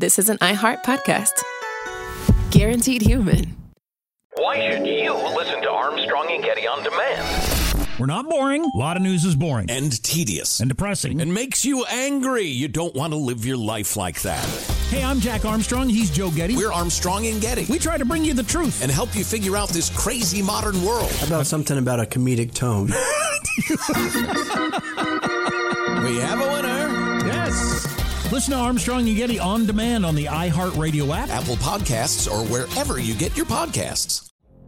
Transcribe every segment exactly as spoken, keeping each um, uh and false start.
this is an iHeart podcast. Guaranteed human. Why should you listen to Armstrong and Getty on demand? We're not boring. A lot of news is boring. And tedious. And depressing. And makes you angry. You don't want to live your life like that. Hey, I'm Jack Armstrong. He's Joe Getty. We're Armstrong and Getty. We try to bring you the truth. And help you figure out this crazy modern world. How about something about a comedic tone? We have a winner. Yes. Listen to Armstrong and Getty on demand on the iHeartRadio app, Apple Podcasts, or wherever you get your podcasts.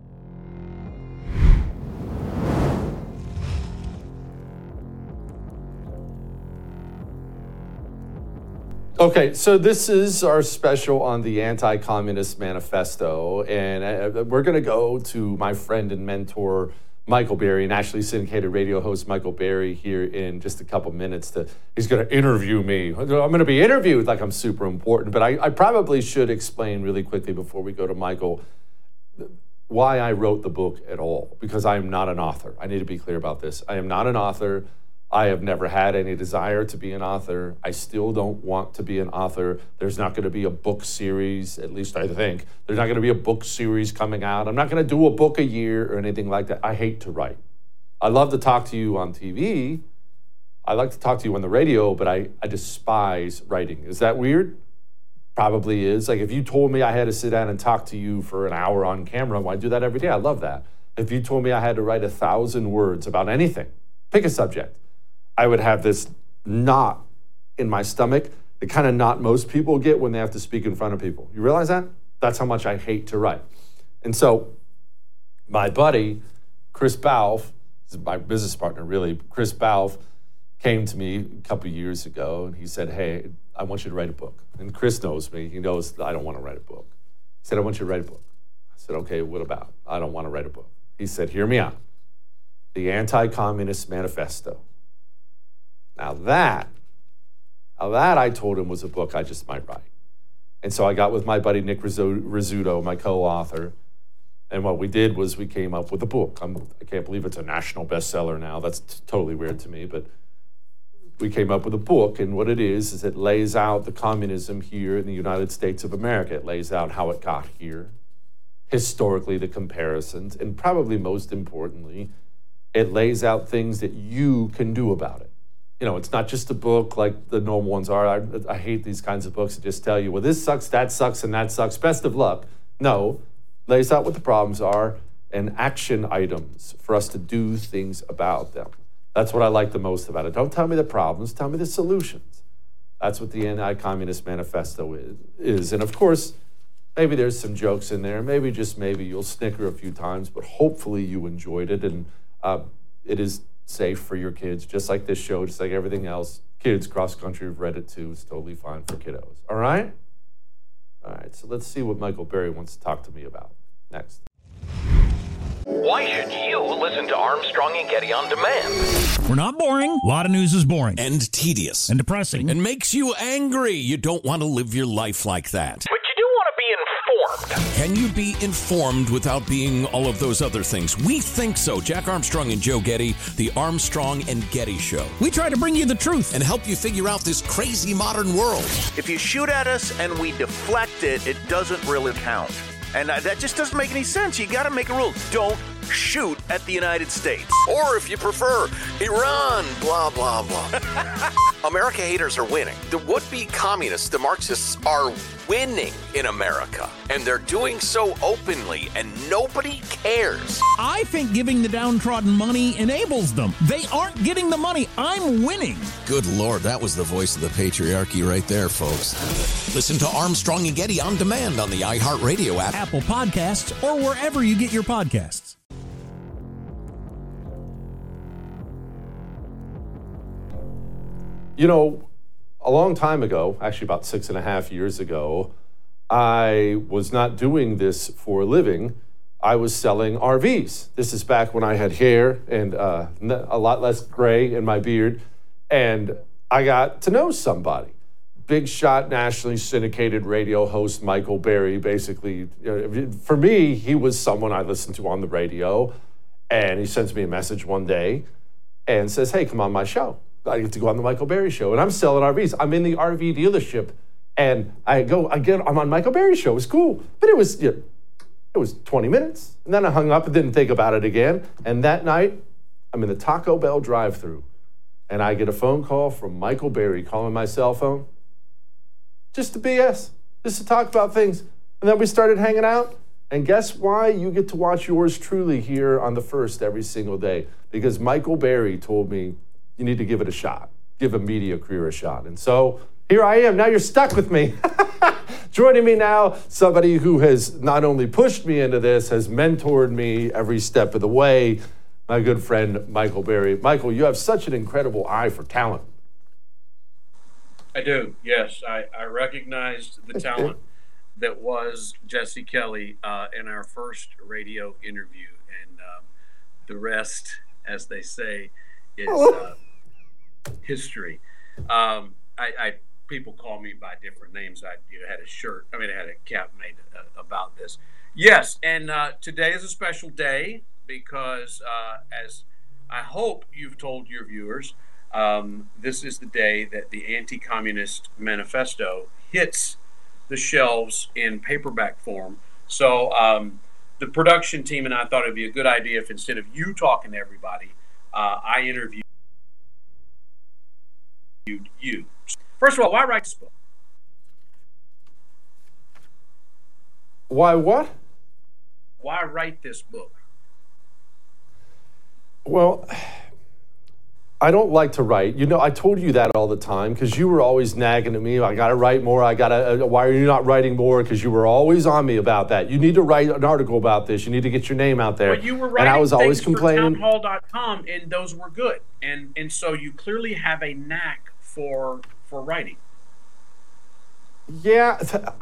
Okay, so this is our special on the Anti-Communist Manifesto, and uh, we're going to go to my friend and mentor, Michael Berry, nationally syndicated radio host Michael Berry, here in just a couple minutes. To, he's going to interview me. I'm going to be interviewed like I'm super important, but I, I probably should explain really quickly before we go to Michael why I wrote the book at all, because I am not an author. I need to be clear about this. I am not an author. I have never had any desire to be an author. I still don't want to be an author. There's not going to be a book series, at least I think. There's not going to be a book series coming out. I'm not going to do a book a year or anything like that. I hate to write. I love to talk to you on T V. I like to talk to you on the radio, but I, I despise writing. Is that weird? Probably is. Like if you told me I had to sit down and talk to you for an hour on camera, well, I do that every day. I love that. If you told me I had to write a thousand words about anything, pick a subject, I would have this knot in my stomach, the kind of knot most people get when they have to speak in front of people. You realize that? That's how much I hate to write. And so my buddy, Chris Balfe, this is my business partner really, Chris Balfe came to me a couple of years ago and he said, hey, I want you to write a book. And Chris knows me. He knows that I don't want to write a book. He said, I want you to write a book. I said, okay, what about? I don't want to write a book. He said, hear me out. The Anti-Communist Manifesto. Now that, now that I told him was a book I just might write. And so I got with my buddy Nick Rizzuto, my co-author, and what we did was we came up with a book. I'm, I can't believe it's a national bestseller now. That's t- totally weird to me, but we came up with a book, and what it is is it lays out the communism here in the United States of America. It lays out how it got here, historically the comparisons, and probably most importantly, it lays out things that you can do about it. You know, it's not just a book like the normal ones are. I, I hate these kinds of books that just tell you, well, this sucks, that sucks, and that sucks. Best of luck. No, lays out what the problems are and action items for us to do things about them. That's what I like the most about it. Don't tell me the problems, tell me the solutions. That's what the Anti-Communist Manifesto is. is. And of course, maybe there's some jokes in there. Maybe, just maybe, you'll snicker a few times, but hopefully you enjoyed it. And uh, it is safe for your kids, just like this show, just like everything else. Kids cross country have read it too. It's totally fine for kiddos. All right? All right, so let's see what Michael Berry wants to talk to me about next. Why should you listen to Armstrong and Getty on demand? We're not boring. A lot of news is boring. And tedious. And depressing. And makes you angry. You don't want to live your life like that. But you do want to be informed. Can you be informed without being all of those other things? We think so. Jack Armstrong and Joe Getty, the Armstrong and Getty Show. We try to bring you the truth. And help you figure out this crazy modern world. If you shoot at us and we deflect it, it doesn't really count. And uh, that just doesn't make any sense. You got to make a rule. Don't shoot at the United States. Or if you prefer, Iran, blah, blah, blah. America haters are winning. The would-be communists, the Marxists, are winning in America. And they're doing so openly, and nobody cares. I think giving the downtrodden money enables them. They aren't getting the money. I'm winning. Good Lord, that was the voice of the patriarchy right there, folks. Listen to Armstrong and Getty on demand on the iHeartRadio app, Apple Podcasts, or wherever you get your podcasts. You know, a long time ago, actually about six and a half years ago, I was not doing this for a living. I was selling R Vs. This is back when I had hair and uh, a lot less gray in my beard. And I got to know somebody. Big shot, nationally syndicated radio host Michael Berry, basically. You know, for me, he was someone I listened to on the radio. And he sends me a message one day and says, hey, come on my show. I get to go on the Michael Berry Show. And I'm selling R Vs. I'm in the R V dealership And I go, again, I'm on Michael Berry's show. It was cool. But it was, you know, it was twenty minutes. And then I hung up and didn't think about it again. And that night, I'm in the Taco Bell drive-thru. And I get a phone call from Michael Berry calling my cell phone. Just to B S. Just to talk about things. And then we started hanging out. And guess why? You get to watch yours truly here on The First every single day. Because Michael Berry told me, you need to give it a shot. Give a media career a shot. And so here I am. Now you're stuck with me. Joining me now, somebody who has not only pushed me into this, has mentored me every step of the way, my good friend, Michael Berry. Michael, you have such an incredible eye for talent. I do, yes. I, I recognized the talent that was Jesse Kelly uh, in our first radio interview. And um, the rest, as they say, is uh, history. Um, I, I people call me by different names. I you know, had a shirt, I mean, I had a cap made uh, about this. Yes, and uh, today is a special day because, uh, as I hope you've told your viewers, um, this is the day that the Anti-Communist Manifesto hits the shelves in paperback form. So um, the production team and I thought it'd be a good idea if instead of you talking to everybody, uh, I interviewed you. First of all, why write this book? Why what? Why write this book? Well, I don't like to write. You know, I told you that all the time because you were always nagging at me. I got to write more. I got to. Uh, why are you not writing more? Because you were always on me about that. You need to write an article about this. You need to get your name out there. Well, you were writing and I was always things complaining. for townhall dot com, and those were good. And and so you clearly have a knack for for writing. Yeah,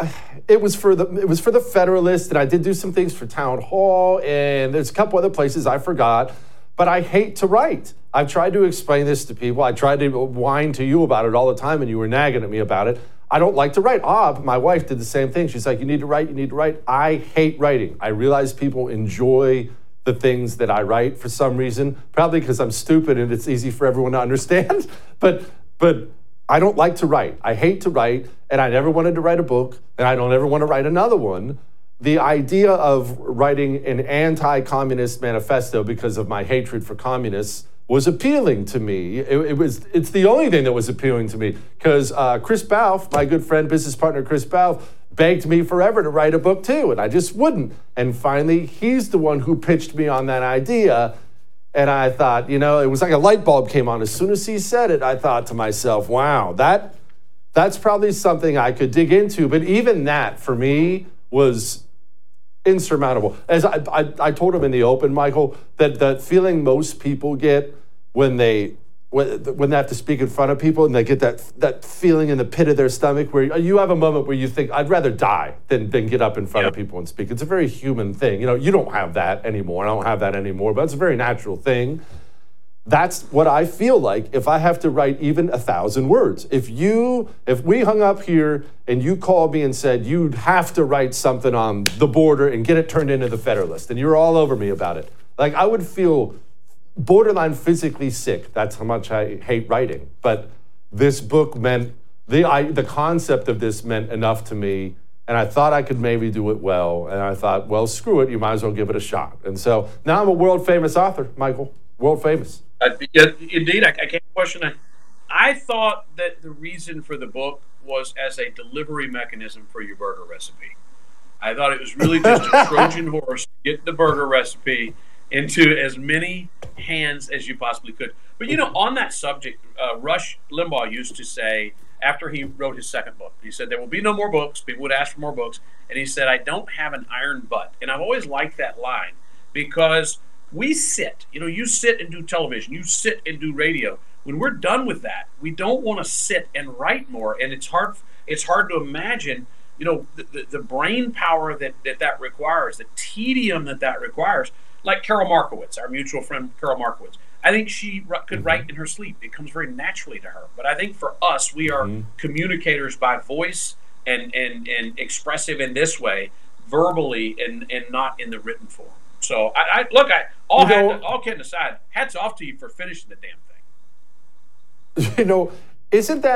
it was for the it was for the Federalist, and I did do some things for Town Hall, and there's a couple other places I forgot. But I hate to write. I've tried to explain this to people. I tried to whine to you about it all the time, and you were nagging at me about it. I don't like to write. Ah, my wife did the same thing. She's like, you need to write, you need to write. I hate writing. I realize people enjoy the things that I write for some reason, probably because I'm stupid and it's easy for everyone to understand. But but I don't like to write. I hate to write, and I never wanted to write a book, and I don't ever want to write another one. The idea of writing an anti-communist manifesto because of my hatred for communists was appealing to me. It, it was. It's the only thing that was appealing to me because uh, Chris Balfe, my good friend, business partner Chris Balfe, begged me forever to write a book too, and I just wouldn't. And finally, he's the one who pitched me on that idea. And I thought, you know, it was like a light bulb came on. As soon as he said it, I thought to myself, wow, that that's probably something I could dig into. But even that, for me, was insurmountable. As I, I, I told him in the open, Michael, that the feeling most people get when they when, when they have to speak in front of people and they get that that feeling in the pit of their stomach where you have a moment where you think, I'd rather die than, than get up in front yep. of people and speak. It's a very human thing. You know, you don't have that anymore. I don't have that anymore, but it's a very natural thing. That's what I feel like if I have to write even a thousand words. If you, if we hung up here and you called me and said you'd have to write something on the border and get it turned into the Federalist, and you're all over me about it, like I would feel borderline physically sick. That's how much I hate writing. But this book meant, the I, the concept of this meant enough to me, and I thought I could maybe do it well, and I thought, well, screw it, you might as well give it a shot. And so now I'm a world famous author, Michael, world famous. Uh, yeah, indeed, I, I can't question that. I thought that the reason for the book was as a delivery mechanism for your burger recipe. I thought it was really just a Trojan horse to get the burger recipe into as many hands as you possibly could. But, you know, on that subject, uh, Rush Limbaugh used to say, after he wrote his second book, he said, there will be no more books. People would ask for more books. And he said, I don't have an iron butt. And I've always liked that line because we sit, you know, you sit and do television, you sit and do radio. When we're done with that, we don't want to sit and write more. And it's hard, it's hard to imagine, you know, the, the, the brain power that, that that requires, the tedium that that requires. Like Carol Markowitz, our mutual friend Carol Markowitz. I think she r- could mm-hmm. write in her sleep. It comes very naturally to her. But I think for us, we are mm-hmm. communicators by voice and, and, and expressive in this way, verbally and, and not in the written form. So, I, I look, I all, had to, all kidding aside, hats off to you for finishing the damn thing. You know, isn't that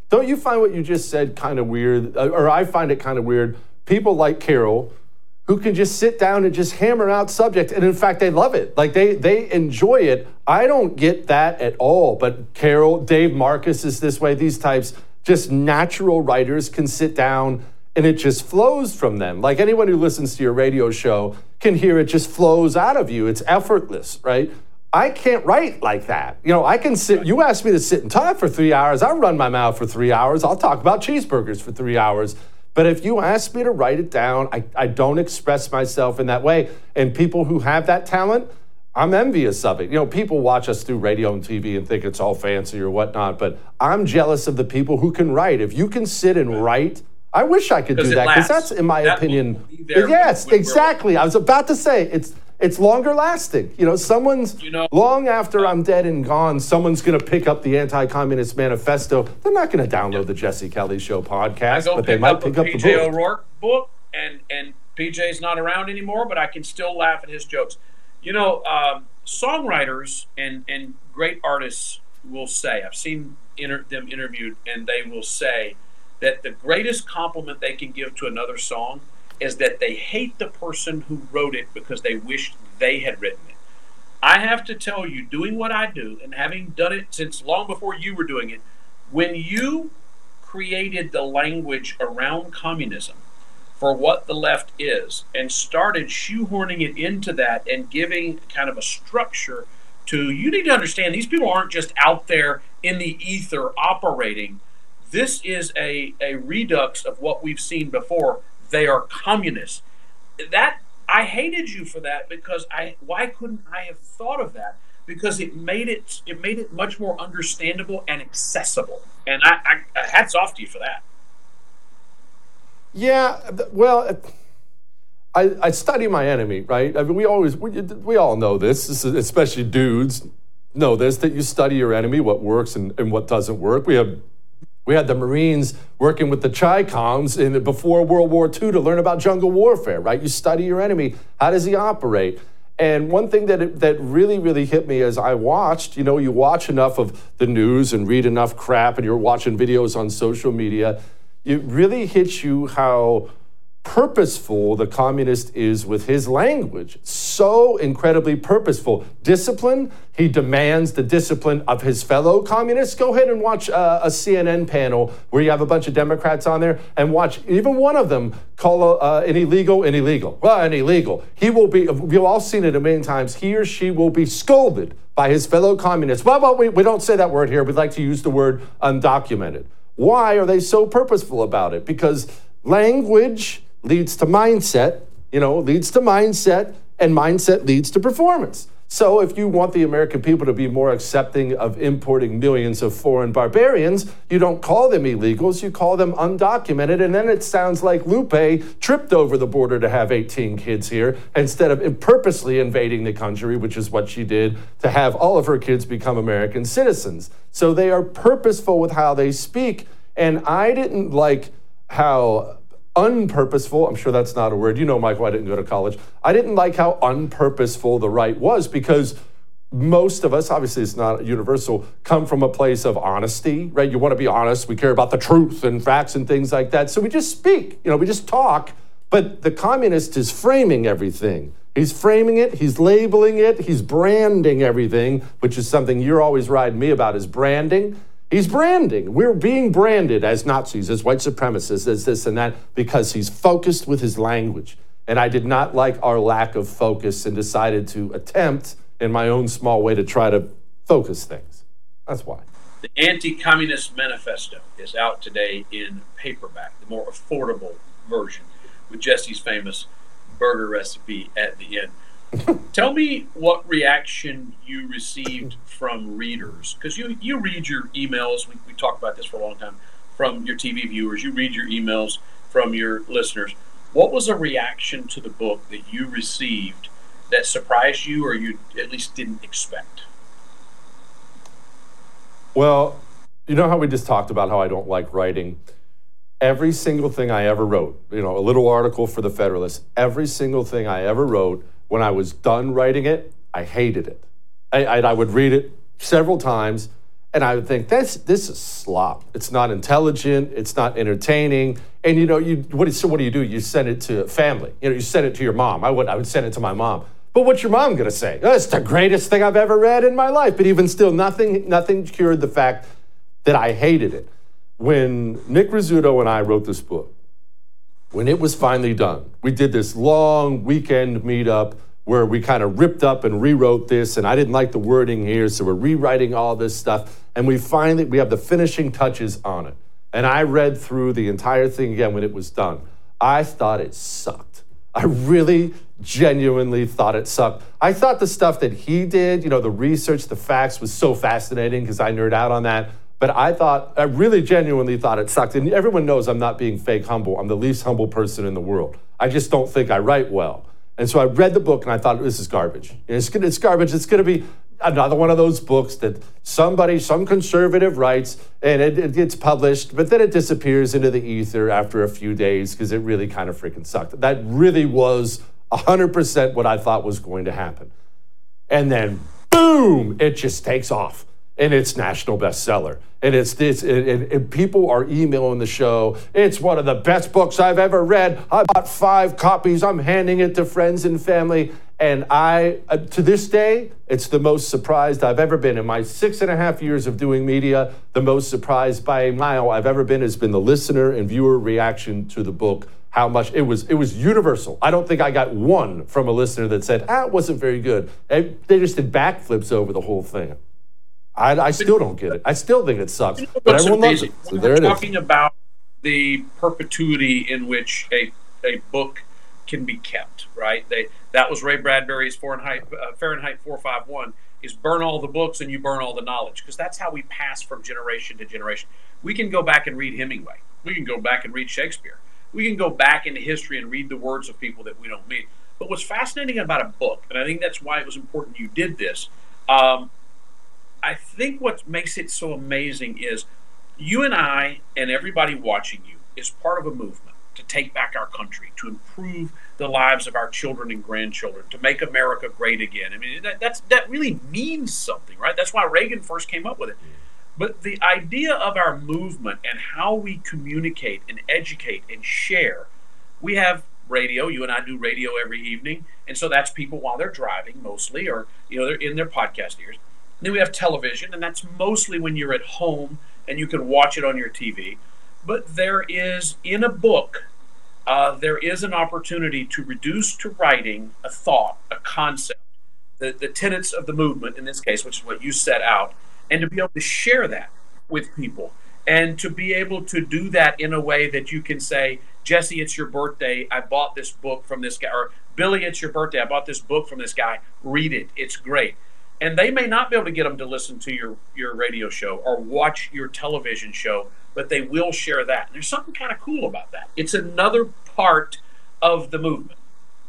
Don't you find what you just said kind of weird? Or I find it kind of weird. People like Carol, who can just sit down and just hammer out subject, and in fact, they love it. Like they they enjoy it. I don't get that at all. But Carol, Dave Marcus is this way. These types, just natural writers, can sit down and it just flows from them. Like anyone who listens to your radio show can hear it just flows out of you. It's effortless, right? I can't write like that. You know, I can sit, you ask me to sit and talk for three hours, I'll run my mouth for three hours, I'll talk about cheeseburgers for three hours. But if you ask me to write it down, I, I don't express myself in that way. And people who have that talent, I'm envious of it. You know, people watch us through radio and T V and think it's all fancy or whatnot, but I'm jealous of the people who can write. If you can sit and write, I wish I could do that, because that's, in my that opinion, yes, when, when exactly. I was about to say, it's it's longer lasting. You know, someone's, you know, long after I'm dead and gone, someone's going to pick up the Anti-Communist Manifesto. They're not going to download the Jesse Kelly Show podcast, but they might pick up the book. P J O'Rourke book, and, and P J's not around anymore, but I can still laugh at his jokes. You know, um, songwriters and, and great artists will say, I've seen inter- them interviewed, and they will say that the greatest compliment they can give to another song is that they hate the person who wrote it because they wished they had written it. I have to tell you, doing what I do, and having done it since long before you were doing it, when you created the language around communism for what the left is and started shoehorning it into that and giving kind of a structure to, you need to understand, these people aren't just out there in the ether operating. This is a, a redux of what we've seen before. They are communists. That, I hated you for that, because I why couldn't I have thought of that? Because it made it it made it much more understandable and accessible. And I, I hats off to you for that. Yeah, well, I, I study my enemy, right? I mean, we always we, we all know this, this is, especially dudes know this, that you study your enemy, what works and, and what doesn't work. We have We had the Marines working with the Chi-Coms in, before World War Two to learn about jungle warfare, right? You study your enemy. How does he operate? And one thing that it, that really, really hit me as I watched, you know, you watch enough of the news and read enough crap and you're watching videos on social media, it really hits you how purposeful the communist is with his language. So incredibly purposeful. Discipline, he demands the discipline of his fellow communists. Go ahead and watch uh, a C N N panel where you have a bunch of Democrats on there and watch even one of them call uh, an illegal an illegal. Well, an illegal. He will be, we've all seen it a million times, he or she will be scolded by his fellow communists. Well, well we, we don't say that word here. We'd like to use the word undocumented. Why are they so purposeful about it? Because language leads to mindset, you know, leads to mindset, and mindset leads to performance. So if you want the American people to be more accepting of importing millions of foreign barbarians, you don't call them illegals, you call them undocumented, and then it sounds like Lupe tripped over the border to have eighteen kids here instead of purposely invading the country, which is what she did, to have all of her kids become American citizens. So they are purposeful with how they speak, and I didn't like how unpurposeful, I'm sure that's not a word. You know, Michael, I didn't go to college. I didn't like how unpurposeful the right was, because most of us, obviously it's not universal, come from a place of honesty, right? You want to be honest. We care about the truth and facts and things like that. So we just speak, you know, we just talk. But the communist is framing everything. He's framing it, he's labeling it, he's branding everything, which is something you're always riding me about, is branding. He's branding. We're being branded as Nazis, as white supremacists, as this and that, because he's focused with his language. And I did not like our lack of focus and decided to attempt, in my own small way, to try to focus things. That's why. The Anti-Communist Manifesto is out today in paperback, the more affordable version, with Jesse's famous burger recipe at the end. Tell me what reaction you received from readers, because you, you read your emails, we, we talked about this for a long time, from your T V viewers, you read your emails from your listeners. What was a reaction to the book that you received that surprised you, or you at least didn't expect? Well, you know how we just talked about how I don't like writing? Every single thing I ever wrote, you know, a little article for the Federalist, every single thing I ever wrote, when I was done writing it, I hated it. I, I, I would read it several times, And I would think, that's this is slop. It's not intelligent. It's not entertaining. And you know, you what, so what do you do? You send it to family. You know, you send it to your mom. I would I would send it to my mom. But what's your mom going to say? Oh, it's the greatest thing I've ever read in my life. But even still, nothing nothing cured the fact that I hated it. When Nick Rizzuto and I wrote this book, when it was finally done, we did this long weekend meetup where we kind of ripped up and rewrote this, and I didn't like the wording here, so we're rewriting all this stuff, and we finally, we have the finishing touches on it. And I read through the entire thing again when it was done. I thought it sucked. I really genuinely thought it sucked. I thought the stuff that he did, you know, the research, the facts was so fascinating because I nerd out on that. But I thought, I really genuinely thought it sucked. And everyone knows I'm not being fake humble. I'm the least humble person in the world. I just don't think I write well. And so I read the book and I thought, this is garbage. It's, it's garbage. It's going to be another one of those books that somebody, some conservative writes, and it, it gets published, but then it disappears into the ether after a few days because it really kind of freaking sucked. That really was one hundred percent what I thought was going to happen. And then, boom, it just takes off. And it's national bestseller. And it's this, and, and, and people are emailing the show. It's one of the best books I've ever read. I bought five copies. I'm handing it to friends and family. And I, uh, to this day, it's the most surprised I've ever been. In my six and a half years of doing media, the most surprised by a mile I've ever been has been the listener and viewer reaction to the book. How much it was, it was universal. I don't think I got one from a listener that said, ah, it wasn't very good. They, they just did backflips over the whole thing. I, I still don't get it. I still think it sucks, but everyone loves it. So there it is. We're talking about the perpetuity in which a a book can be kept, right? They that was Ray Bradbury's Fahrenheit uh, Fahrenheit four fifty-one is burn all the books and you burn all the knowledge, because that's how we pass from generation to generation. We can go back and read Hemingway. We can go back and read Shakespeare. We can go back into history and read the words of people that we don't meet. But what's fascinating about a book, and I think that's why it was important you did this. Um, I think what makes it so amazing is you and I and everybody watching you is part of a movement to take back our country, to improve the lives of our children and grandchildren, to make America great again. I mean, that, that's, that really means something, right? That's why Reagan first came up with it. But the idea of our movement and how we communicate and educate and share, we have radio. You and I do radio every evening. And so that's people while they're driving mostly, or, you know, they're in their podcast ears. Then we have television, and that's mostly when you're at home and you can watch it on your T V. But there is, in a book, uh, there is an opportunity to reduce to writing a thought, a concept, the, the tenets of the movement, in this case, which is what you set out, and to be able to share that with people, and to be able to do that in a way that you can say, Jesse, it's your birthday, I bought this book from this guy, or Billy, it's your birthday, I bought this book from this guy, read it, it's great. And they may not be able to get them to listen to your, your radio show or watch your television show, but they will share that. And there's something kind of cool about that. It's another part of the movement.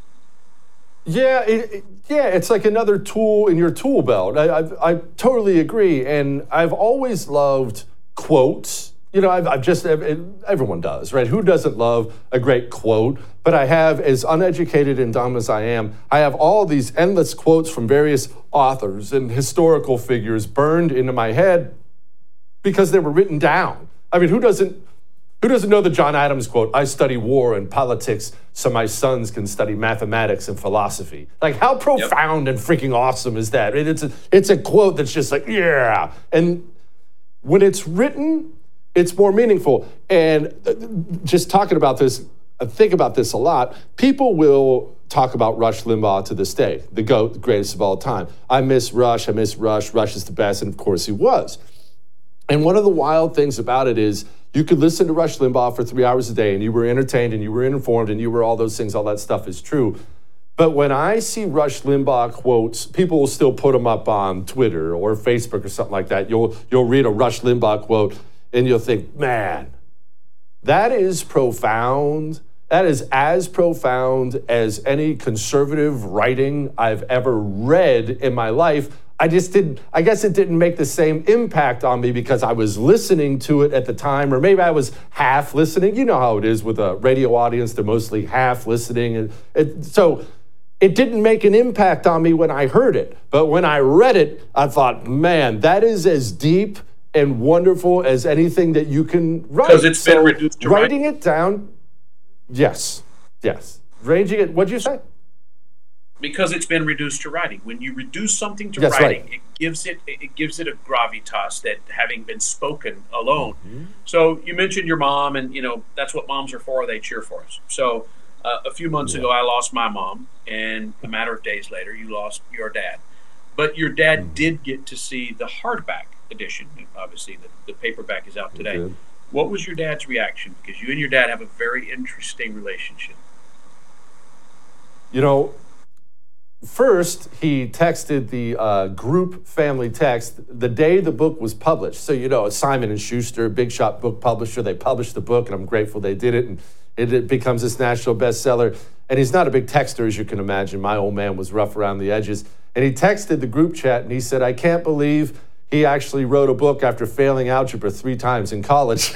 Yeah, it, it, yeah, it's like another tool in your tool belt. I, I, I totally agree. And I've always loved quotes. You know, I've, I've just, everyone does, right? Who doesn't love a great quote? But I have, as uneducated and dumb as I am, I have all these endless quotes from various authors and historical figures burned into my head because they were written down. I mean, who doesn't, who doesn't know the John Adams quote, I study war and politics so my sons can study mathematics and philosophy? Like, how profound yep. and freaking awesome is that? It's a, it's a quote that's just like, yeah. And when it's written, it's more meaningful. And just talking about this, I think about this a lot. People will talk about Rush Limbaugh to this day, the GOAT, the greatest of all time. I miss Rush, I miss Rush, Rush is the best, and of course he was. And one of the wild things about it is you could listen to Rush Limbaugh for three hours a day and you were entertained and you were informed and you were all those things, all that stuff is true. But when I see Rush Limbaugh quotes, people will still put them up on Twitter or Facebook or something like that. You'll, you'll read a Rush Limbaugh quote and you'll think, man, that is profound. That is as profound as any conservative writing I've ever read in my life. I just didn't, I guess it didn't make the same impact on me because I was listening to it at the time, or maybe I was half listening. You know how it is with a radio audience, they're mostly half listening. And it, so it didn't make an impact on me when I heard it. But when I read it, I thought, man, that is as deep and wonderful as anything that you can write. Because it's been reduced to writing writing. it down. Yes, yes. Ranging it. What'd you say? Because it's been reduced to writing. When you reduce something to That's writing, right. it gives it it gives it a gravitas that having been spoken alone. Mm-hmm. So you mentioned your mom, and you know that's what moms are for. They cheer for us. So uh, a few months yeah. ago, I lost my mom, and a matter of days later, you lost your dad. But your dad mm-hmm. did get to see the hardback edition. Obviously, the, the paperback is out today. Good. What was your dad's reaction? Because you and your dad have a very interesting relationship. You know, first he texted the uh, group family text the day the book was published. So, you know, Simon and Schuster, big shot book publisher, they published the book, and I'm grateful they did it, and it, it becomes this national bestseller. And he's not a big texter, as you can imagine. My old man was rough around the edges. And he texted the group chat, and he said, I can't believe he actually wrote a book after failing algebra three times in college.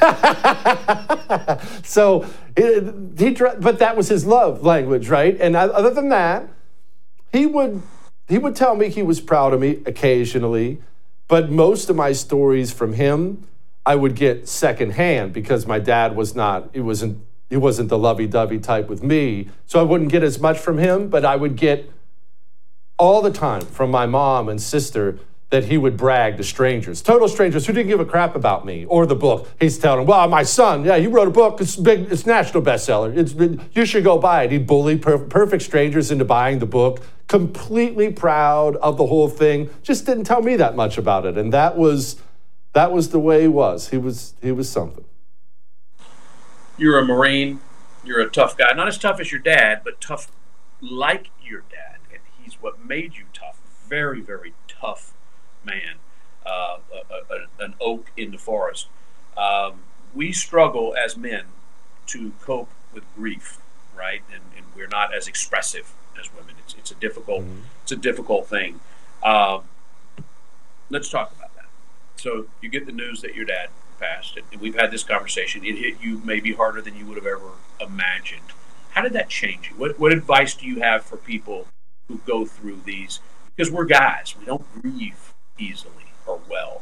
So, it, he, but that was his love language, right? And other than that, he would he would tell me he was proud of me occasionally, but most of my stories from him, I would get secondhand because my dad was not, he wasn't, he wasn't the lovey-dovey type with me. So I wouldn't get as much from him, but I would get all the time from my mom and sister that he would brag to strangers, total strangers who didn't give a crap about me or the book. He's telling them, well, my son, yeah, he wrote a book. It's big, it's national bestseller. It's been, you should go buy it. He'd bully per- perfect strangers into buying the book, completely proud of the whole thing. Just didn't tell me that much about it. And that was that was the way he was. He was he was something. You're a Marine. You're a tough guy. Not as tough as your dad, but tough like your dad. And he's what made you tough. Very, very tough man, uh, a, a, an oak in the forest. Um, we struggle as men to cope with grief, right? And, and we're not as expressive as women. It's, it's a difficult, mm-hmm. it's a difficult thing. Um, let's talk about that. So you get the news that your dad passed, and we've had this conversation. It hit you maybe harder than you would have ever imagined. How did that change you? What, what advice do you have for people who go through these? Because we're guys, we don't grieve easily or well.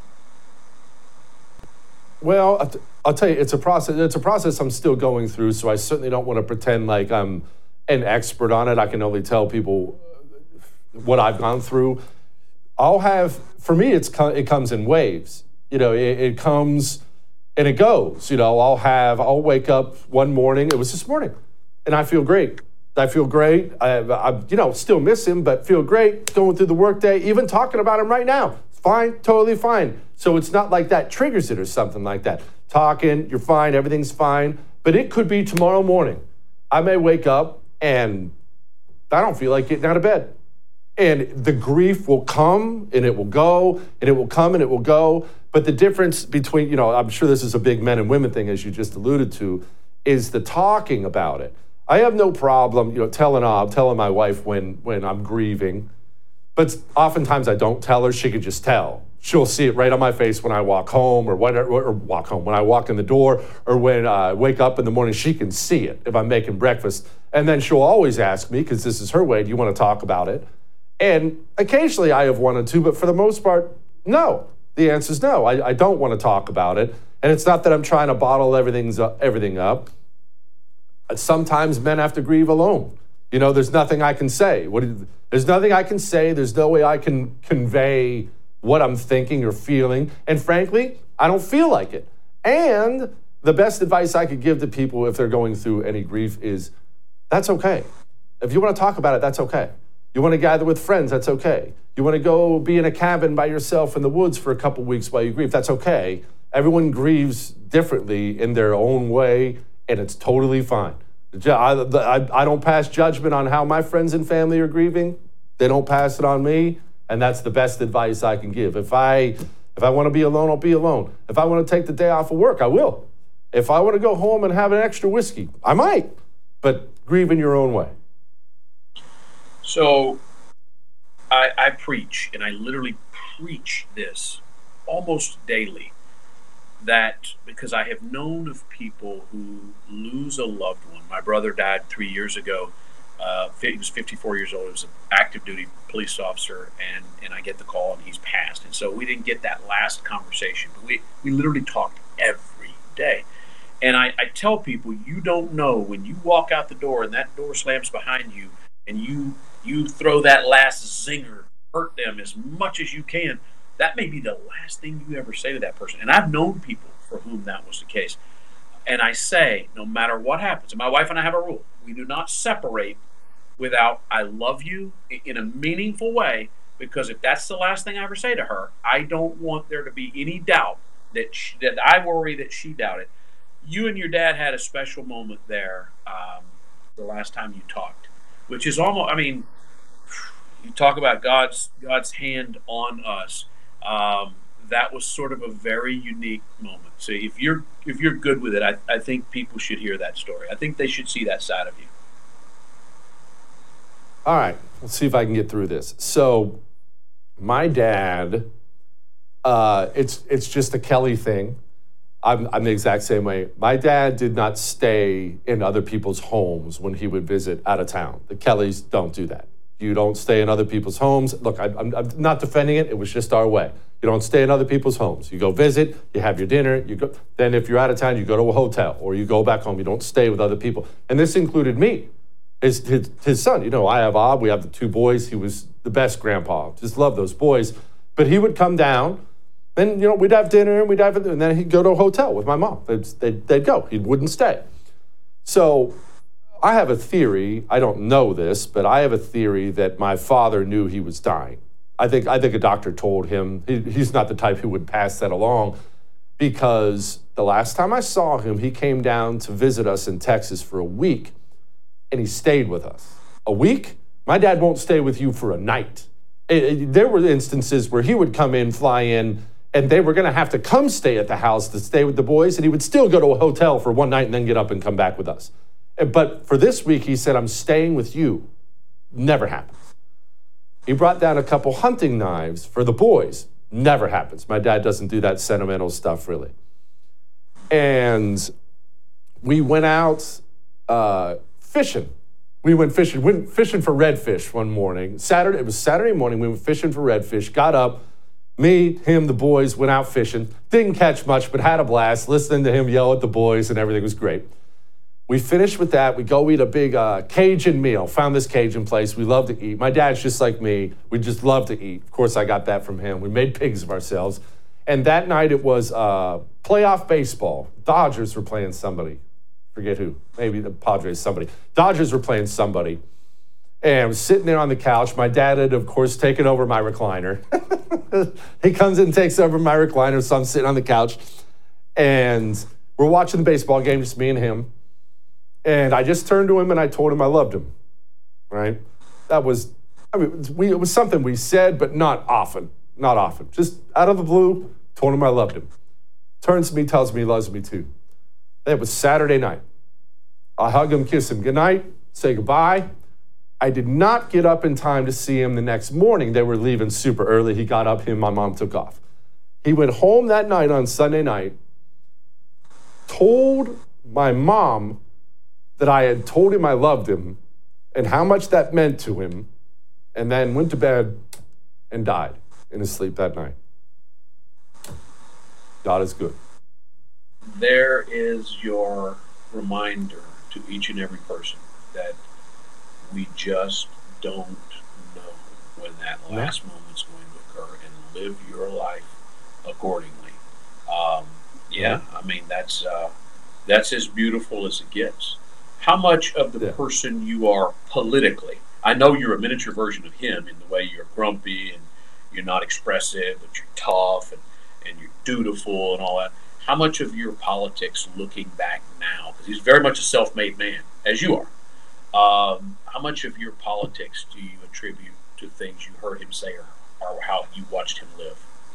Well, I'll tell you, it's a process. It's a process I'm still going through, so I certainly don't want to pretend like I'm an expert on it. I can only tell people what I've gone through. I'll have, for me, it's it comes in waves. You know, it, it comes and it goes. You know, I'll have, I'll wake up one morning. It was this morning, and I feel great. I feel great. I, I, you know, still miss him, but feel great going through the workday. Even talking about him right now, fine, totally fine. So it's not like that triggers it or something like that. Talking, you're fine, everything's fine. But it could be tomorrow morning. I may wake up and I don't feel like getting out of bed. And the grief will come and it will go, and it will come and it will go. But the difference between, you know, I'm sure this is a big men and women thing, as you just alluded to, is the talking about it. I have no problem, you know, telling uh, telling my wife when when I'm grieving, but oftentimes I don't tell her. She can just tell. She'll see it right on my face when I walk home, or whatever, or walk home when I walk in the door, or when I wake up in the morning. She can see it if I'm making breakfast, and then she'll always ask me, because this is her way, do you want to talk about it? And occasionally I have wanted to, but for the most part, no. The answer is no. I, I don't want to talk about it, and it's not that I'm trying to bottle everything's up, everything up. Sometimes men have to grieve alone. You know, there's nothing I can say. What, there's nothing I can say. There's no way I can convey what I'm thinking or feeling. And frankly, I don't feel like it. And the best advice I could give to people if they're going through any grief is, that's okay. If you want to talk about it, that's okay. You want to gather with friends, that's okay. You want to go be in a cabin by yourself in the woods for a couple weeks while you grieve, that's okay. Everyone grieves differently in their own way, and it's totally fine. I, I, I don't pass judgment on how my friends and family are grieving. They don't pass it on me, and that's the best advice I can give. If I if I want to be alone, I'll be alone. If I want to take the day off of work, I will. If I want to go home and have an extra whiskey, I might. But grieve in your own way. So I, I preach, and I literally preach this almost daily, that because I have known of people who lose a loved one. My brother died three years ago. Uh, he was fifty-four years old. He was an active duty police officer, and, and I get the call, and he's passed. And so we didn't get that last conversation, but we, we literally talked every day. And I, I tell people, you don't know when you walk out the door and that door slams behind you, and you you throw that last zinger, hurt them as much as you can. That may be the last thing you ever say to that person. And I've known people for whom that was the case. And I say, no matter what happens, and my wife and I have a rule, we do not separate without I love you in a meaningful way, because if that's the last thing I ever say to her, I don't want there to be any doubt that she, that I worry that she doubted. You and your dad had a special moment there um, the last time you talked, which is almost, I mean, you talk about God's God's hand on us. Um, that was sort of a very unique moment. So if you're if you're good with it, I, I think people should hear that story. I think they should see that side of you. All right, let's see if I can get through this. So, my dad, uh, it's it's just a Kelly thing. I'm, I'm the exact same way. My dad did not stay in other people's homes when he would visit out of town. The Kellys don't do that. You don't stay in other people's homes. Look, I, I'm, I'm not defending it. It was just our way. You don't stay in other people's homes. You go visit, you have your dinner, you go. Then if you're out of town, you go to a hotel or you go back home. You don't stay with other people. And this included me. His, his, his son, you know, I have Ob, we have the two boys. He was the best grandpa. Just love those boys. But he would come down, and, you know, we'd have dinner, and we'd have, and then he'd go to a hotel with my mom. They'd, they'd, they'd go. He wouldn't stay. So I have a theory. I don't know this, but I have a theory that my father knew he was dying. I think I think a doctor told him. He, he's not the type who would pass that along, because the last time I saw him, he came down to visit us in Texas for a week. And he stayed with us. A week? My dad won't stay with you for a night. It, it, there were instances where he would come in, fly in, and they were going to have to come stay at the house to stay with the boys, and he would still go to a hotel for one night and then get up and come back with us. But for this week, he said, I'm staying with you. Never happens. He brought down a couple hunting knives for the boys. Never happens. My dad doesn't do that sentimental stuff, really. And we went out uh, fishing. We went fishing. Went fishing for redfish one morning. Saturday. It was Saturday morning. We went fishing for redfish. Got up. Me, him, the boys went out fishing. Didn't catch much, but had a blast listening to him yell at the boys, and everything was great. We finished with that. We go eat a big uh, Cajun meal. Found this Cajun place. We love to eat. My dad's just like me. We just love to eat. Of course, I got that from him. We made pigs of ourselves. And that night it was uh, playoff baseball. Dodgers were playing somebody. Forget who. Maybe the Padres, somebody. Dodgers were playing somebody. And I was sitting there on the couch. My dad had, of course, taken over my recliner. He comes in and takes over my recliner, so I'm sitting on the couch. And we're watching the baseball game, just me and him. And I just turned to him and I told him I loved him, right? That was, I mean, we, it was something we said, but not often, not often. Just out of the blue, told him I loved him. Turns to me, tells me he loves me too. It was Saturday night. I hug him, kiss him goodnight, say goodbye. I did not get up in time to see him the next morning. They were leaving super early. He got up, him and my mom took off. He went home that night on Sunday night, told my mom that I had told him I loved him and how much that meant to him, and then went to bed and died in his sleep that night. God is good. There is your reminder to each and every person that we just don't know when that last moment's going to occur, and live your life accordingly. Um, yeah, I mean, that's uh, that's as beautiful as it gets. How much of the yeah. person you are politically, I know you're a miniature version of him in the way you're grumpy and you're not expressive, but you're tough and, and you're dutiful and all that. How much of your politics, looking back now, because he's very much a self-made man, as you are, um, how much of your politics do you attribute to things you heard him say or, or how you watched him live?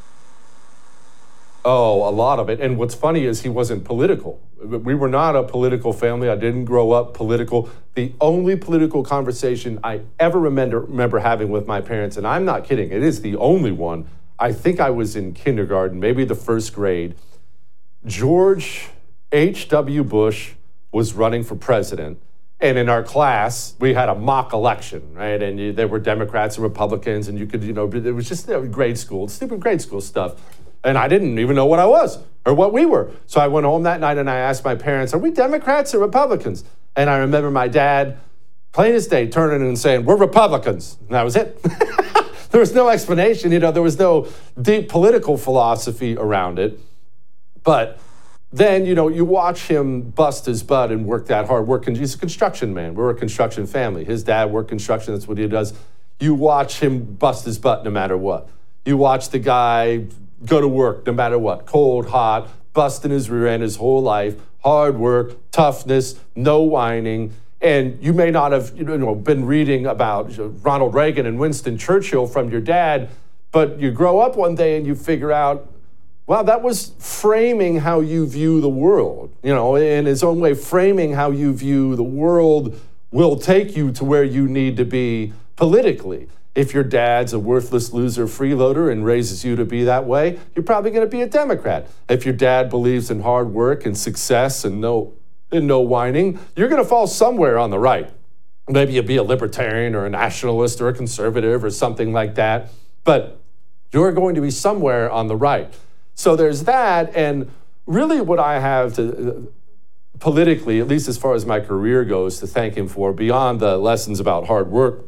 Oh, a lot of it. And what's funny is he wasn't political. We were not a political family. I didn't grow up political. The only political conversation I ever remember, remember having with my parents, and I'm not kidding, it is the only one, I think I was in kindergarten, maybe the first grade. George H W Bush was running for president, And in our class, we had a mock election, right? And you, there were Democrats and Republicans, and you could, you know, it was just, you know, grade school, stupid grade school stuff. And I didn't even know what I was or what we were. So I went home that night and I asked my parents, are we Democrats or Republicans? And I remember my dad, plain as day, turning and saying, we're Republicans. And that was it. There was no explanation, you know, there was no deep political philosophy around it. But then, you know, you watch him bust his butt and work that hard. Work, he's a construction man. We're a construction family. His dad worked construction. That's what he does. You watch him bust his butt no matter what. You watch the guy go to work no matter what. Cold, hot, busting his rear end his whole life. Hard work, toughness, no whining. And you may not have, you know, been reading about Ronald Reagan and Winston Churchill from your dad, but you grow up one day and you figure out, well, that was framing how you view the world. You know, in his own way, framing how you view the world will take you to where you need to be politically. If your dad's a worthless loser freeloader and raises you to be that way, you're probably going to be a Democrat. If your dad believes in hard work and success and no, and no whining, you're going to fall somewhere on the right. Maybe you'll be a libertarian or a nationalist or a conservative or something like that, but you're going to be somewhere on the right. So there's that, and really what I have to, uh, politically, at least as far as my career goes, to thank him for, beyond the lessons about hard work,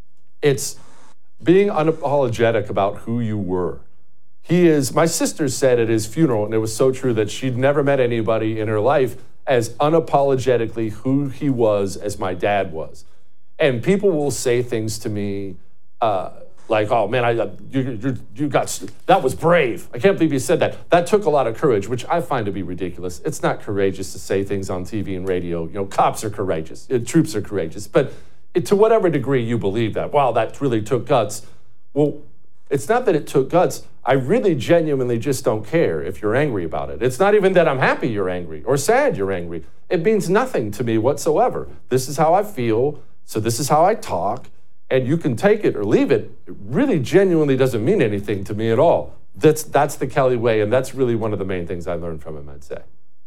it's being unapologetic about who you were. He is, my sister said at his funeral, and it was so true, that she'd never met anybody in her life as unapologetically who he was as my dad was. And people will say things to me, uh, like, oh man, I, you, you, you got, that was brave. I can't believe you said that. That took a lot of courage, which I find to be ridiculous. It's not courageous to say things on T V and radio. You know, cops are courageous, uh, troops are courageous. But it, to whatever degree you believe that, wow, that really took guts. Well, it's not that it took guts. I really genuinely just don't care if you're angry about it. It's not even that I'm happy you're angry or sad you're angry. It means nothing to me whatsoever. This is how I feel, so this is how I talk. And you can take it or leave it. It really genuinely doesn't mean anything to me at all. That's that's the Kelly way, and that's really one of the main things I learned from him, I'd say.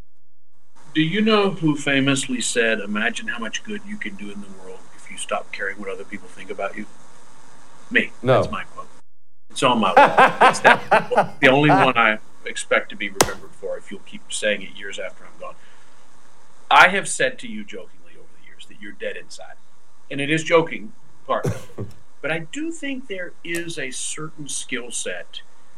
Do you know who famously said, imagine how much good you can do in the world if you stop caring what other people think about you? Me. No. That's my quote. It's on my wall. It's that, the only one I expect to be remembered for if you'll keep saying it years after I'm gone. I have said to you jokingly over the years that you're dead inside. And it is joking, partly. But I do think there is a certain skill set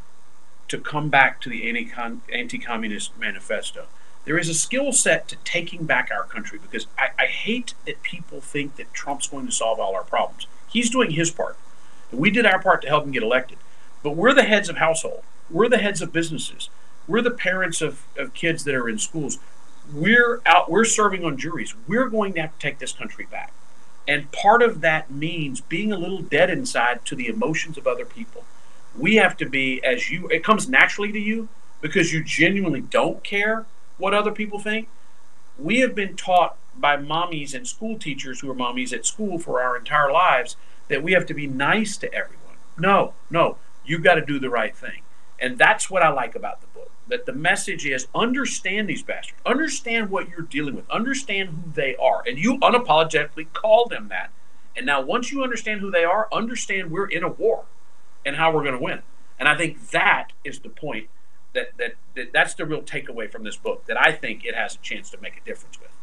to come back to the anti-communist manifesto. There is a skill set to taking back our country, because I, I hate that people think that Trump's going to solve all our problems. He's doing his part. And we did our part to help him get elected. But we're the heads of household. We're the heads of businesses. We're the parents of, of kids that are in schools. We're out, we're serving on juries. We're going to have to take this country back. And part of that means being a little dead inside to the emotions of other people. We have to be, as you, it comes naturally to you because you genuinely don't care what other people think. We have been taught by mommies and school teachers who are mommies at school for our entire lives that we have to be nice to everyone. No, no, you've got to do the right thing. And that's what I like about the book, that the message is understand these bastards, understand what you're dealing with, understand who they are, and you unapologetically call them that. And now once you understand who they are, understand we're in a war and how we're going to win. And I think that is the point, that, that, that that's the real takeaway from this book, that I think it has a chance to make a difference with.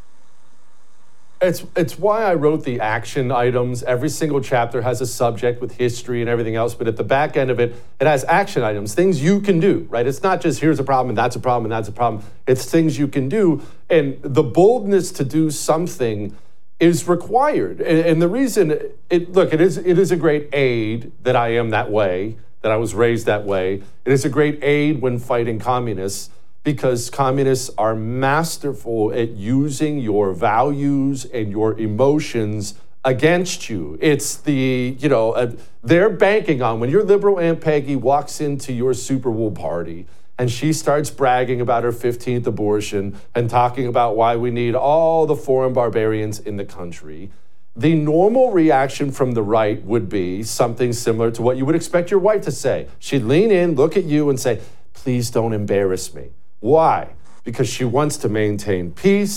It's it's why I wrote the action items. Every single chapter has a subject with history and everything else, but at the back end of it, it has action items, things you can do, right? It's not just here's a problem and that's a problem and that's a problem. It's things you can do, and the boldness to do something is required. And, and the reason, it look, it is it is a great aid that I am that way, that I was raised that way. It is a great aid when fighting communists, because communists are masterful at using your values and your emotions against you. It's the, you know, uh, they're banking on, when your liberal Aunt Peggy walks into your Super Bowl party and she starts bragging about her fifteenth abortion and talking about why we need all the foreign barbarians in the country, the normal reaction from the right would be something similar to what you would expect your wife to say. She'd lean in, look at you and say, please don't embarrass me. Why? Because she wants to maintain peace.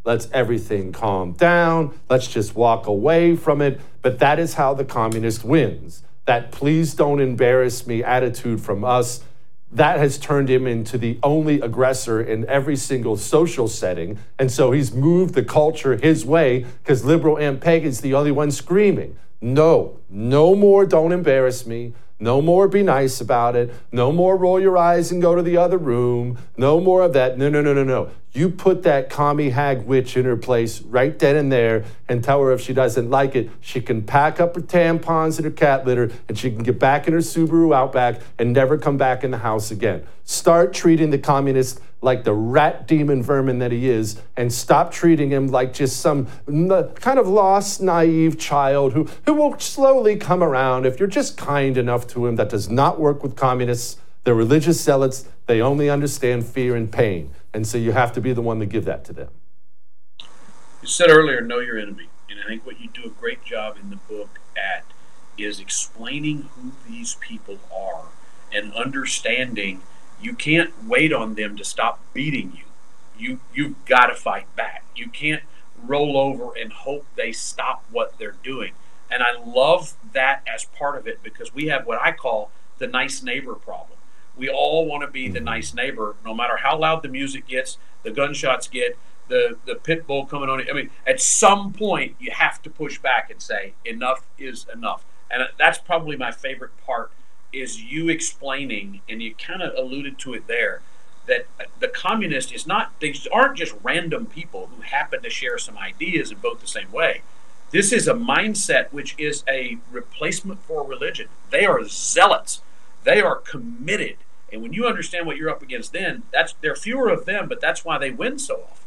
Let's everything calm down. Let's just walk away from it. But that is how the communist wins. That please don't embarrass me attitude from us, that has turned him into the only aggressor in every single social setting. And so he's moved the culture his way because liberal Aunt Peggy's the only one screaming, no, no more don't embarrass me. No more be nice about it. No more roll your eyes and go to the other room. No more of that. No, no, no, no, no. You put that commie hag witch in her place right then and there and tell her if she doesn't like it, she can pack up her tampons and her cat litter and she can get back in her Subaru Outback and never come back in the house again. Start treating the communist like the rat demon vermin that he is, and stop treating him like just some n- kind of lost, naive child who, who will slowly come around if you're just kind enough to him. That does not work with communists. They're religious zealots. They only understand fear and pain. And so you have to be the one to give that to them. You said earlier, know your enemy. And I think what you do a great job in the book at is explaining who these people are and understanding you can't wait on them to stop beating you. You, you've got to fight back. You can't roll over and hope they stop what they're doing. And I love that as part of it because we have what I call the nice neighbor problem. We all want to be the nice neighbor, no matter how loud the music gets, the gunshots get, the, the pit bull coming on. I mean, at some point, you have to push back and say, enough is enough. And that's probably my favorite part is you explaining, and you kind of alluded to it there, that the communist is not, they aren't just random people who happen to share some ideas and vote the same way. This is a mindset which is a replacement for religion. They are zealots. They are committed. And when you understand what you're up against then, that's there are fewer of them, but that's why they win so often.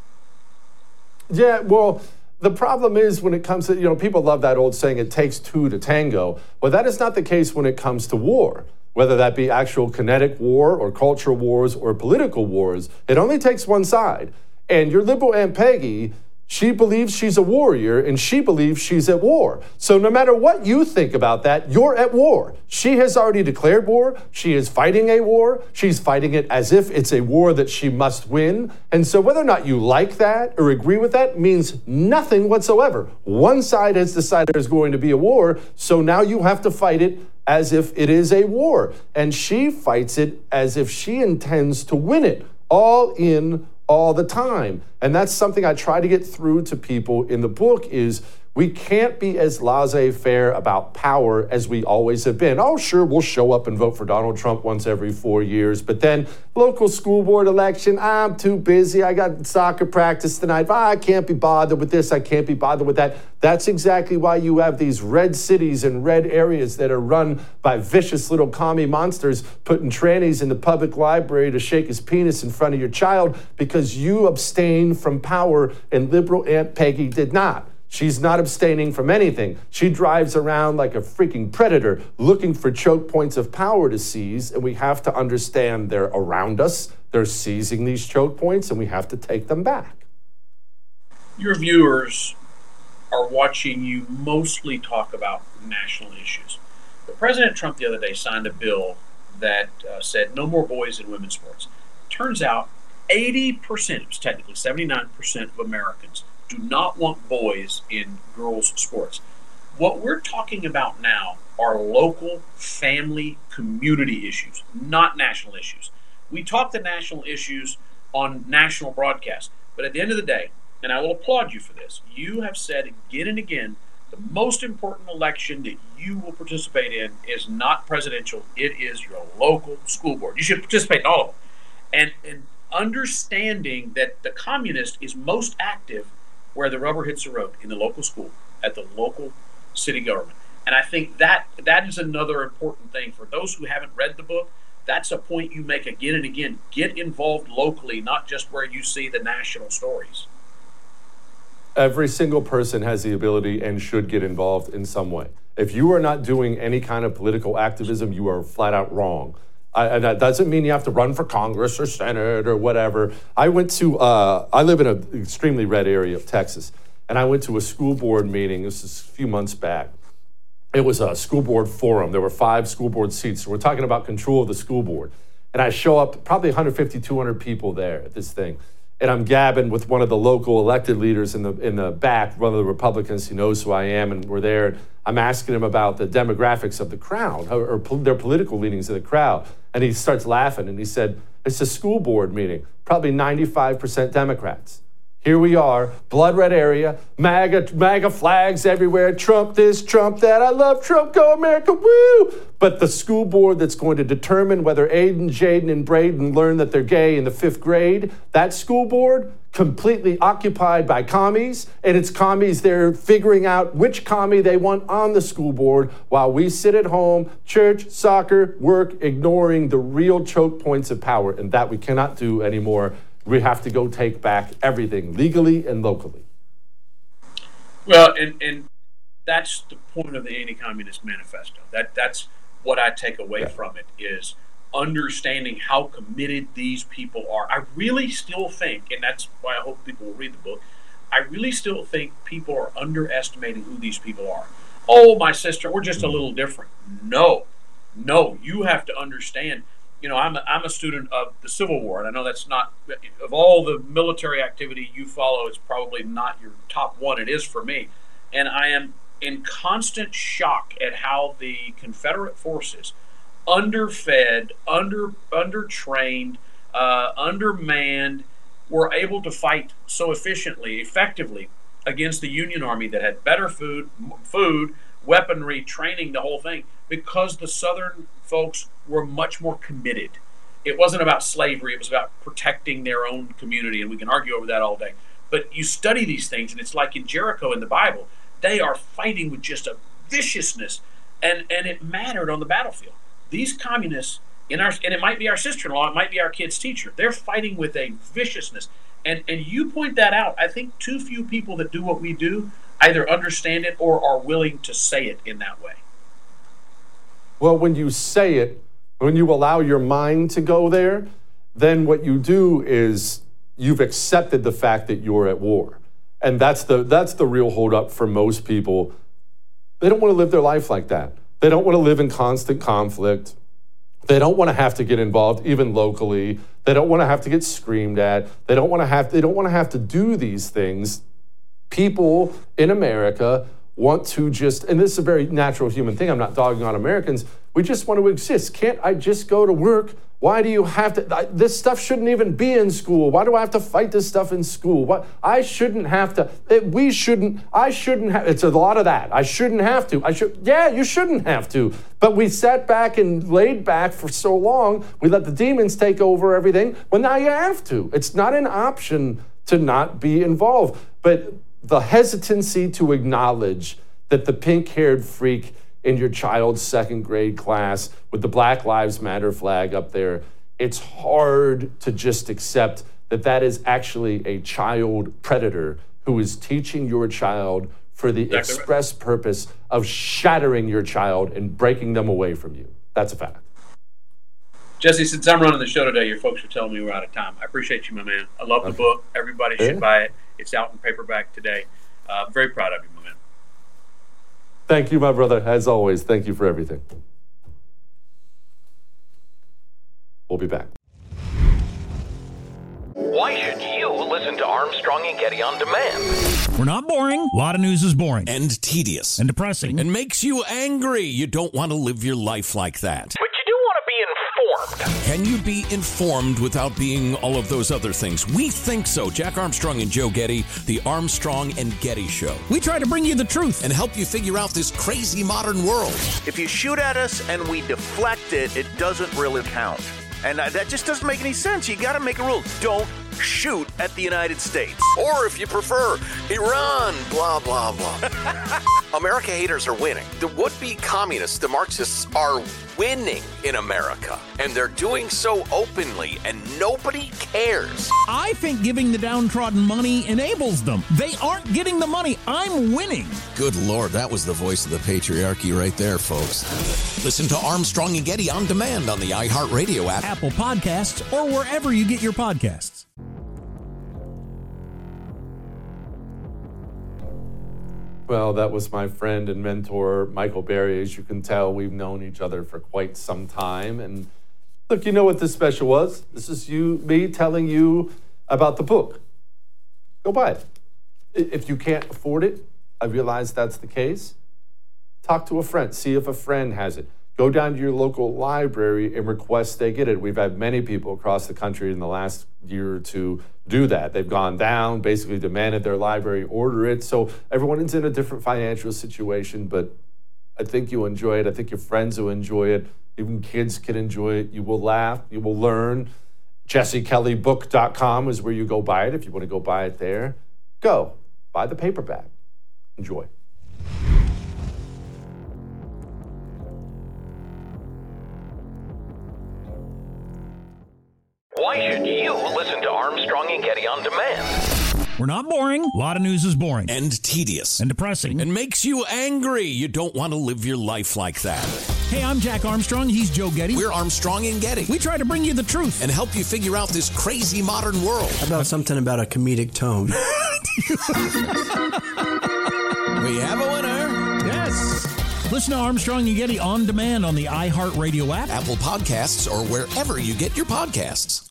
Yeah, well, the problem is when it comes to, you know, people love that old saying, it takes two to tango. Well, that is not the case when it comes to war, whether that be actual kinetic war or cultural wars or political wars. It only takes one side. And your liberal Aunt Peggy, she believes she's a warrior and she believes she's at war. So no matter what you think about that, you're at war. She has already declared war. She is fighting a war. She's fighting it as if it's a war that she must win. And so whether or not you like that or agree with that means nothing whatsoever. One side has decided there's going to be a war, so now you have to fight it as if it is a war. And she fights it as if she intends to win it, all in, all the time. And that's something I try to get through to people in the book is we can't be as laissez-faire about power as we always have been. Oh, sure, we'll show up and vote for Donald Trump once every four years, but then local school board election, I'm too busy. I got soccer practice tonight. I can't be bothered with this. I can't be bothered with that. That's exactly why you have these red cities and red areas that are run by vicious little commie monsters putting trannies in the public library to shake his penis in front of your child because you abstained from power and liberal Aunt Peggy did not. She's not abstaining from anything. She drives around like a freaking predator looking for choke points of power to seize, and we have to understand they're around us. They're seizing these choke points, and we have to take them back. Your viewers are watching you mostly talk about national issues. But President Trump the other day signed a bill that uh, said no more boys in women's sports. Turns out eighty percent, it was technically seventy-nine percent of Americans do not want boys in girls' sports. What we're talking about now are local, family, community issues, not national issues. We talk the national issues on national broadcast, but at the end of the day, and I will applaud you for this, you have said again and again, the most important election that you will participate in is not presidential, it is your local school board. You should participate in all of them. And, and understanding that the communist is most active where the rubber hits the road, in the local school, at the local city government. And I think that that is another important thing. For those who haven't read the book, that's a point you make again and again. Get involved locally, not just where you see the national stories. Every single person has the ability and should get involved in some way. If you are not doing any kind of political activism, you are flat out wrong. I, and that doesn't mean you have to run for Congress or Senate or whatever. I went to, uh, I live in an extremely red area of Texas, and I went to a school board meeting, this is a few months back. It was a school board forum. There were five school board seats. So we're talking about control of the school board. And I show up, probably one hundred fifty, two hundred people there at this thing. and I'm gabbing with one of the local elected leaders in the in the back, one of the Republicans. He knows who I am, and we're there. I'm asking him about the demographics of the crowd, or, or po- their political leanings of the crowd, and he starts laughing, and he said, "It's a school board meeting, probably ninety-five percent Democrats. Here we are, blood red area, MAGA, MAGA flags everywhere, Trump this, Trump that, I love Trump, go America, woo!" But the school board that's going to determine whether Aiden, Jaden, and Braden learn that they're gay in the fifth grade, that school board, completely occupied by commies, and it's commies, they're figuring out which commie they want on the school board while we sit at home, church, soccer, work, ignoring the real choke points of power, and that we cannot do anymore. We have to go take back everything legally and locally. Well, and, and that's the point of the Anti-Communist Manifesto. That that's what I take away yeah. from it, is understanding how committed these people are. I really still think, and that's why I hope people will read the book, I really still think people are underestimating who these people are. Oh, my sister, we're just a little different. No, no, you have to understand. You know, I'm a, I'm a student of the Civil War, and I know that's not, of all the military activity you follow, it's probably not your top one. It is for me. And I am in constant shock at how the Confederate forces, underfed, under undertrained, uh, undermanned, were able to fight so efficiently, effectively against the Union Army that had better food, food, weaponry, training, the whole thing, because the Southern folks were much more committed. It wasn't about slavery, it was about protecting their own community, and we can argue over that all day. But you study these things, and it's like in Jericho in the Bible, they are fighting with just a viciousness, and, and it mattered on the battlefield. These communists, in our, and it might be our sister-in-law, it might be our kid's teacher, they're fighting with a viciousness. And, and you point that out. I think too few people that do what we do either understand it or are willing to say it in that way. Well, when you say it, when you allow your mind to go there, then what you do is you've accepted the fact that you're at war. And that's the that's the real holdup for most people. They don't want to live their life like that. They don't want to live in constant conflict. They don't want to have to get involved even locally. They don't want to have to get screamed at. They don't want to have they don't want to have to do these things. People in America want to just, and this is a very natural human thing, I'm not dogging on Americans, we just want to exist. Can't I just go to work? Why do you have to, I, this stuff shouldn't even be in school. Why do I have to fight this stuff in school? What, I shouldn't have to, it, we shouldn't, I shouldn't have, it's a lot of that. I shouldn't have to. I should, yeah, you shouldn't have to. But we sat back and laid back for so long, we let the demons take over everything. Well, now you have to. It's not an option to not be involved. But the hesitancy to acknowledge that the pink-haired freak in your child's second grade class with the Black Lives Matter flag up there, it's hard to just accept that that is actually a child predator who is teaching your child for the exactly express right. purpose of shattering your child and breaking them away from you. That's a fact. Jesse, since I'm running the show today, your folks are telling me we're out of time. I appreciate you, my man. I love the okay. book. Everybody should yeah. buy it. It's out in paperback today. Uh, very proud of you, my man. Thank you, my brother. As always, thank you for everything. We'll be back. Why should you listen to Armstrong and Getty on demand? We're not boring. A lot of news is boring. And tedious. And depressing. And makes you angry. You don't want to live your life like that. But you do want to be informed. Can you be informed without being all of those other things? We think so. Jack Armstrong and Joe Getty, the Armstrong and Getty Show. We try to bring you the truth and help you figure out this crazy modern world. If you shoot at us and we deflect it, it doesn't really count. And that just doesn't make any sense. You got to make a rule. Don't shoot at the United States. Or if you prefer, Iran, blah, blah, blah. America haters are winning. The would-be communists, the Marxists, are winning in America. And they're doing so openly, and nobody cares. I think giving the downtrodden money enables them. They aren't getting the money. I'm winning. Good Lord, that was the voice of the patriarchy right there, folks. Listen to Armstrong and Getty on demand on the iHeartRadio app, Apple Podcasts, or wherever you get your podcasts. Well, that was my friend and mentor, Michael Berry. As you can tell, we've known each other for quite some time. And look, you know what this special was? This is you, me telling you about the book, go buy it. If you can't afford it, I realize that's the case. Talk to a friend. See if a friend has it. Go down to your local library and request they get it. We've had many people across the country in the last year or two do that. They've gone down, basically demanded their library order it. So everyone is in a different financial situation, but I think you'll enjoy it. I think your friends will enjoy it. Even kids can enjoy it. You will laugh. You will learn. Jesse Kelly Book dot com is where you go buy it if you want to go buy it there. Go. Buy the paperback. Enjoy. Why should you listen to Armstrong and Getty on demand? We're not boring. A lot of news is boring. And tedious. And depressing. And makes you angry. You don't want to live your life like that. Hey, I'm Jack Armstrong. He's Joe Getty. We're Armstrong and Getty. We try to bring you the truth. And help you figure out this crazy modern world. How about something about a comedic tone? We have a winner. Yes. Listen to Armstrong and Getty on demand on the iHeartRadio app, Apple Podcasts, or wherever you get your podcasts.